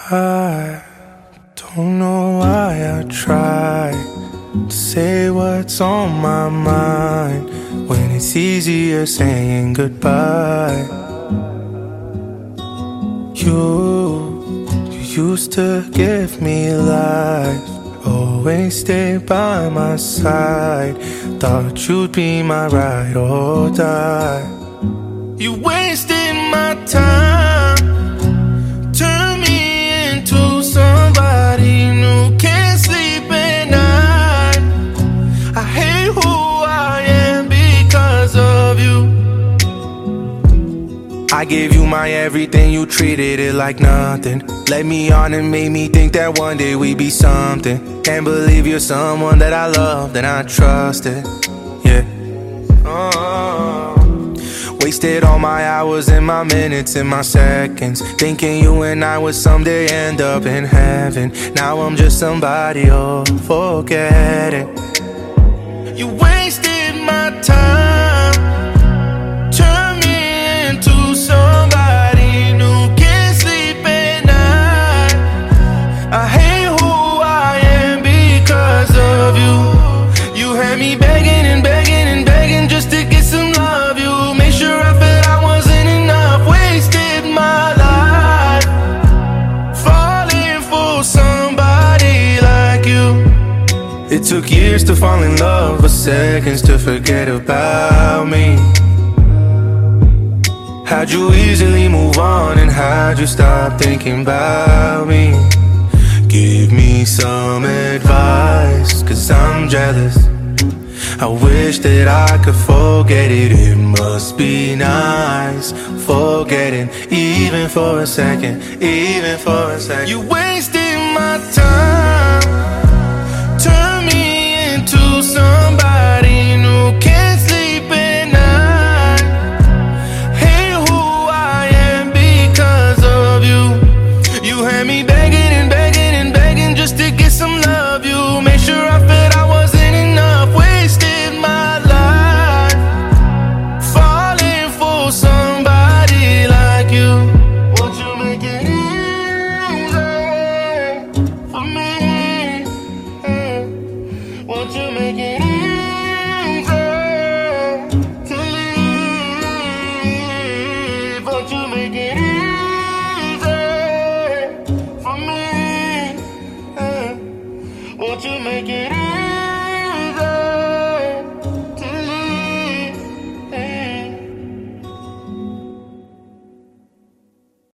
I don't know why I try to say what's on my mind when it's easier saying goodbye. You used to give me life, always stay by my side. Thought you'd be my ride or die. You wasted my time, turned me into somebody new. Can't sleep at night. I hate who I am because of you. I gave you my everything, you treated it like nothing. Led me on and made me think that one day we'd be something. Can't believe you're someone that I loved and I trusted. Yeah. Wasted all my hours and my minutes and my seconds, thinking you and I would someday end up in heaven. Now I'm just somebody, oh, forget it. You wasted my time, turned me into somebody new. Can't sleep at night. I hate who I am because of you. You had me begging and begging and begging just to get some love. You made sure I felt I wasn't enough. Wasted my life falling for somebody like you. It took years to fall in love, but seconds to forget about me. How'd you easily move on, and how'd you stop thinking about me? Give me some advice, 'cause I'm jealous. I wish that I could forget it. It must be nice forgetting, even for a second, even for a second. You wasted my time.